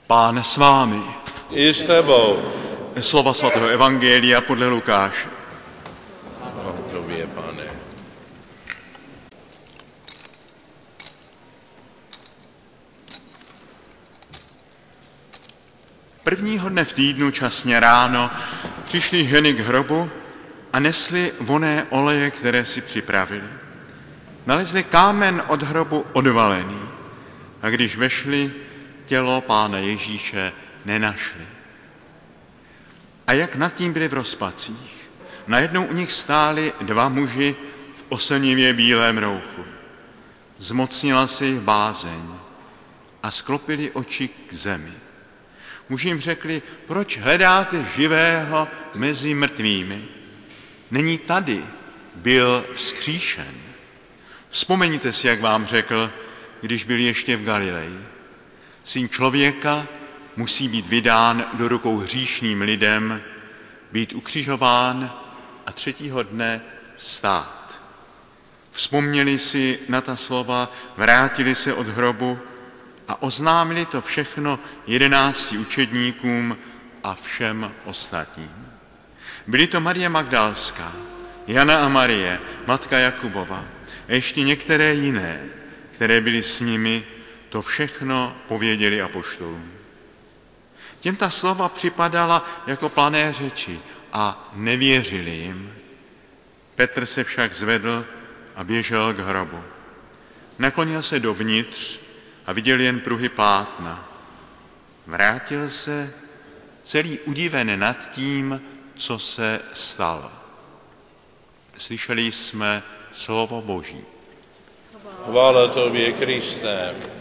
Pán s vámi. I s tebou. Slova svatého evangelia podle Lukáše. Chvála tobě, Pane. Prvního dne v týdnu časně ráno přišly ženy k hrobu a nesly vonné oleje, které si připravili. Nalezli kámen od hrobu odvalený a když vešli, tělo Pána Ježíše nenašli. A jak nad tím byli v rozpacích, najednou u nich stáli dva muži v oslnivě bílém rouchu. Zmocnila se jich bázeň a sklopili oči k zemi. Muži jim řekli, proč hledáte živého mezi mrtvými? Není tady, byl vzkříšen. Vzpomeňte si, jak vám řekl, když byl ještě v Galileji. Syn člověka musí být vydán do rukou hříšným lidem, být ukřižován a třetího dne vstát. Vzpomněli si na ta slova, vrátili se od hrobu a oznámili to všechno 11 učedníkům a všem ostatním. Byly to Marie Magdalská, Jana a Marie, matka Jakubova a ještě některé jiné, které byly s nimi, to všechno pověděli apoštolům. Těm ta slova připadala jako plané řeči a nevěřili jim. Petr se však zvedl a běžel k hrobu. Naklonil se dovnitř a viděl jen pruhy plátna. Vrátil se celý udiven nad tím, co se stalo. Slyšeli jsme slovo Boží. Chvála tobě, Kriste.